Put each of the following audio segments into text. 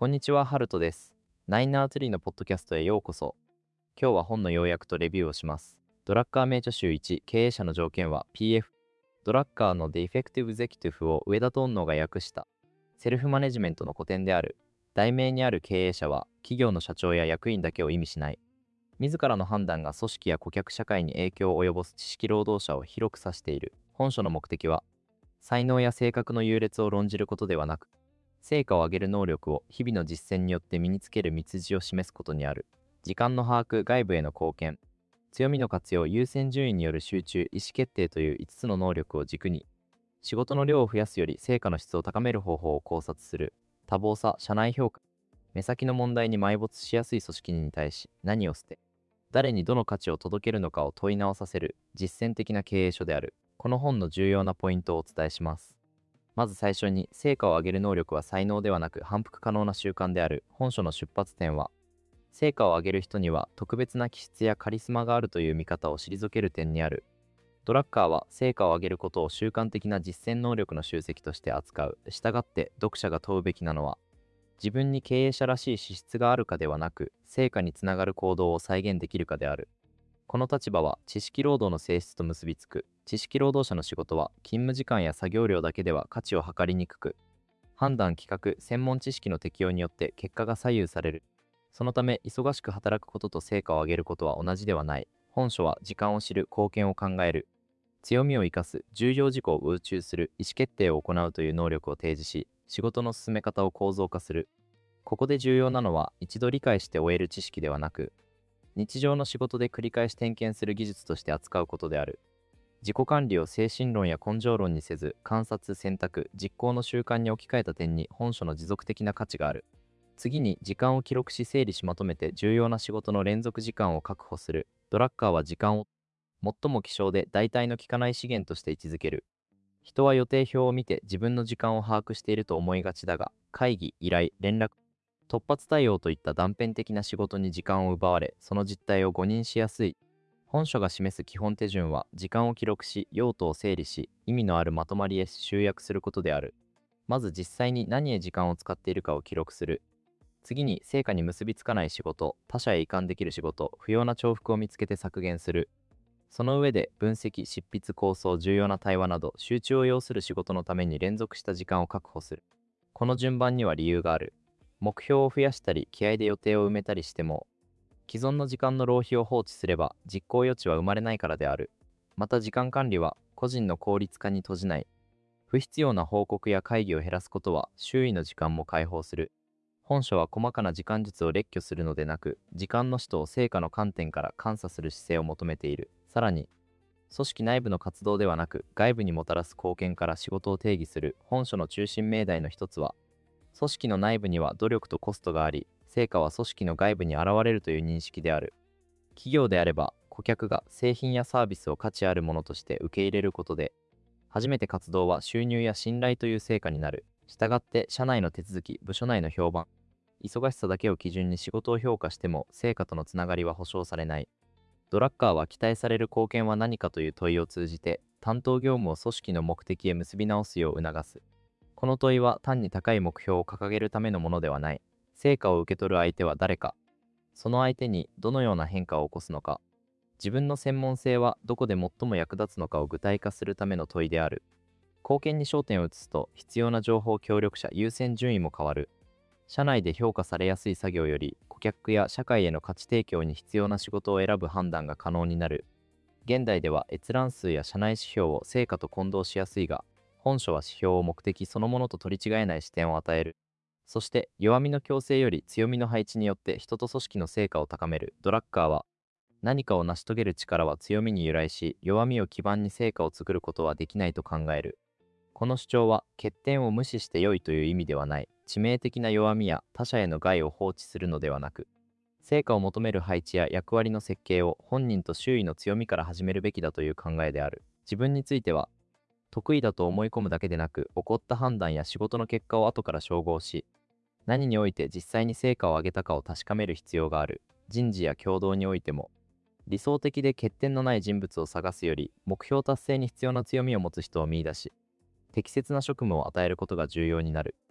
こんにちは、ハルトです。ナインナーツリーのポッドキャストへようこそ。今日は本の要約とレビューをします。ドラッカー名著集1、経営者の条件は PF。ドラッカーの The Effective Executive を上田東能が訳したセルフマネジメントの古典である。題名にある経営者は企業の社長や役員だけを意味しない。自らの判断が組織や顧客社会に影響を及ぼす知識労働者を広く指している。本書の目的は、才能や性格の優劣を論じることではなく、成果を上げる能力を日々の実践によって身につける道筋を示すことにある。時間の把握、外部への貢献、強みの活用、優先順位による集中、意思決定という5つの能力を軸に、仕事の量を増やすより成果の質を高める方法を考察する。多忙さ、社内評価、目先の問題に埋没しやすい組織に対し、何を捨て、誰にどの価値を届けるのかを問い直させる実践的な経営書である。この本の重要なポイントをお伝えします。まず最初に、成果を上げる能力は才能ではなく反復可能な習慣である。本書の出発点は、成果を上げる人には特別な気質やカリスマがあるという見方を退ける点にある。ドラッカーは成果を上げることを習慣的な実践能力の集積として扱う。したがって読者が問うべきなのは、自分に経営者らしい資質があるかではなく、成果につながる行動を再現できるかである。この立場は知識労働の性質と結びつく。知識労働者の仕事は勤務時間や作業量だけでは価値を測りにくく、判断、企画、専門知識の適用によって結果が左右される。そのため、忙しく働くことと成果を上げることは同じではない。本書は時間を知る、貢献を考える、強みを生かす、重要事項を宇宙する、意思決定を行うという能力を提示し、仕事の進め方を構造化する。ここで重要なのは、一度理解して終える知識ではなく、日常の仕事で繰り返し点検する技術として扱うことである。自己管理を精神論や根性論にせず、観察、選択、実行の習慣に置き換えた点に本書の持続的な価値がある。次に、時間を記録し整理しまとめて重要な仕事の連続時間を確保する。ドラッカーは時間を最も希少で代替の効かない資源として位置づける。人は予定表を見て自分の時間を把握していると思いがちだが、会議、依頼、連絡、突発対応といった断片的な仕事に時間を奪われ、その実態を誤認しやすい。本書が示す基本手順は、時間を記録し、用途を整理し、意味のあるまとまりへ集約することである。まず実際に何へ時間を使っているかを記録する。次に、成果に結びつかない仕事、他者へ移管できる仕事、不要な重複を見つけて削減する。その上で、分析、執筆、構想、重要な対話など、集中を要する仕事のために連続した時間を確保する。この順番には理由がある。目標を増やしたり、気合で予定を埋めたりしても、既存の時間の浪費を放置すれば実行余地は生まれないからである。また時間管理は個人の効率化に閉じない。不必要な報告や会議を減らすことは周囲の時間も解放する。本書は細かな時間術を列挙するのでなく、時間の使途を成果の観点から監査する姿勢を求めている。さらに、組織内部の活動ではなく外部にもたらす貢献から仕事を定義する。本書の中心命題の一つは、組織の内部には努力とコストがあり、成果は組織の外部に現れるという認識である。企業であれば、顧客が製品やサービスを価値あるものとして受け入れることで、初めて活動は収入や信頼という成果になる。したがって、社内の手続き、部署内の評判、忙しさだけを基準に仕事を評価しても、成果とのつながりは保証されない。ドラッカーは期待される貢献は何かという問いを通じて、担当業務を組織の目的へ結び直すよう促す。この問いは単に高い目標を掲げるためのものではない。成果を受け取る相手は誰か、その相手にどのような変化を起こすのか、自分の専門性はどこで最も役立つのかを具体化するための問いである。貢献に焦点を移すと、必要な情報協力者優先順位も変わる。社内で評価されやすい作業より、顧客や社会への価値提供に必要な仕事を選ぶ判断が可能になる。現代では閲覧数や社内指標を成果と混同しやすいが、本書は指標を目的そのものと取り違えない視点を与える。そして、弱みの強制より強みの配置によって人と組織の成果を高める。ドラッカーは、何かを成し遂げる力は強みに由来し、弱みを基盤に成果を作ることはできないと考える。この主張は、欠点を無視して良いという意味ではない。致命的な弱みや他者への害を放置するのではなく、成果を求める配置や役割の設計を本人と周囲の強みから始めるべきだという考えである。自分については、得意だと思い込むだけでなく、起こった判断や仕事の結果を後から照合し、何において実際に成果を上げたかを確かめる必要がある。人事や共同においても、理想的で欠点のない人物を探すより、目標達成に必要な強みを持つ人を見出し、適切な職務を与えることが重要になる。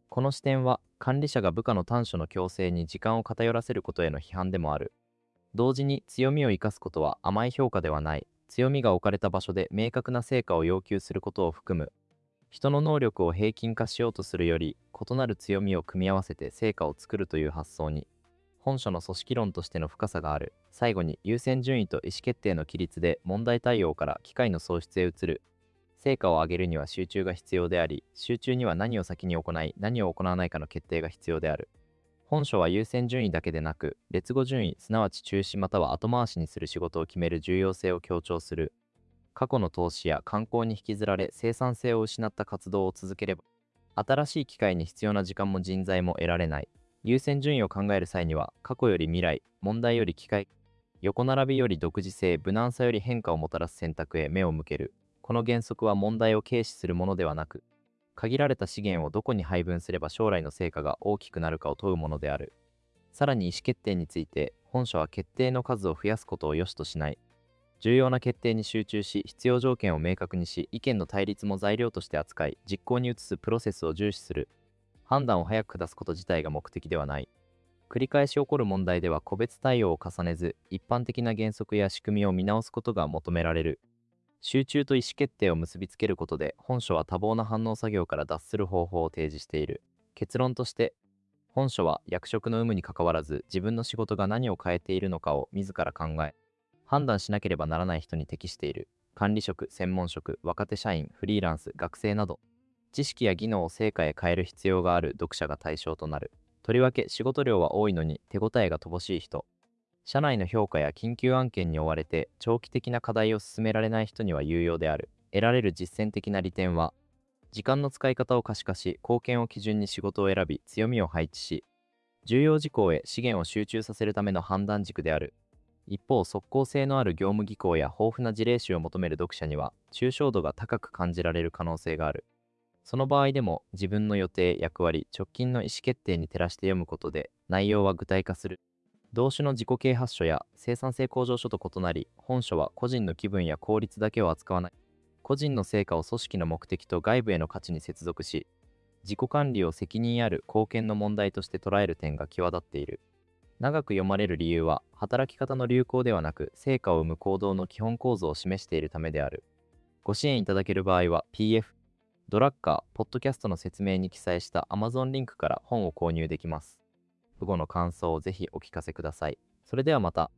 この視点は管理者が部下の短所の強制に時間を偏らせることへの批判でもある。同時に強みを生かすことは甘い評価ではない。強みが置かれた場所で明確な成果を要求することを含む。人の能力を平均化しようとするより、異なる強みを組み合わせて成果を作るという発想に、本書の組織論としての深さがある。最後に、優先順位と意思決定の規律で問題対応から機械の創出へ移る。成果を上げるには集中が必要であり、集中には何を先に行い、何を行わないかの決定が必要である。本書は優先順位だけでなく、劣後順位、すなわち中止または後回しにする仕事を決める重要性を強調する。過去の投資や慣行に引きずられ生産性を失った活動を続ければ、新しい機会に必要な時間も人材も得られない。優先順位を考える際には、過去より未来、問題より機会、横並びより独自性、無難さより変化をもたらす選択へ目を向ける。この原則は問題を軽視するものではなく、限られた資源をどこに配分すれば将来の成果が大きくなるかを問うものである。さらに意思決定について、本書は決定の数を増やすことを良しとしない。重要な決定に集中し、必要条件を明確にし、意見の対立も材料として扱い、実行に移すプロセスを重視する。判断を早く下すこと自体が目的ではない。繰り返し起こる問題では個別対応を重ねず、一般的な原則や仕組みを見直すことが求められる。集中と意思決定を結びつけることで、本書は多忙な反応作業から脱する方法を提示している。結論として、本書は役職の有無にかかわらず、自分の仕事が何を変えているのかを自ら考え、判断しなければならない人に適している。管理職、専門職、若手社員、フリーランス、学生など、知識や技能を成果へ変える必要がある読者が対象となる。とりわけ仕事量は多いのに手応えが乏しい人、社内の評価や緊急案件に追われて長期的な課題を進められない人には有用である。得られる実践的な利点は、時間の使い方を可視化し、貢献を基準に仕事を選び、強みを配置し、重要事項へ資源を集中させるための判断軸である。一方、即効性のある業務技巧や豊富な事例集を求める読者には、抽象度が高く感じられる可能性がある。その場合でも、自分の予定、役割、直近の意思決定に照らして読むことで、内容は具体化する。動詞の自己啓発書や生産性向上書と異なり、本書は個人の気分や効率だけを扱わない。個人の成果を組織の目的と外部への価値に接続し、自己管理を責任ある貢献の問題として捉える点が際立っている。長く読まれる理由は、働き方の流行ではなく、成果を生む行動の基本構造を示しているためである。ご支援いただける場合は、PF、ドラッカー、ポッドキャストの説明に記載した Amazon リンクから本を購入できます。父母の感想をぜひお聞かせください。それではまた。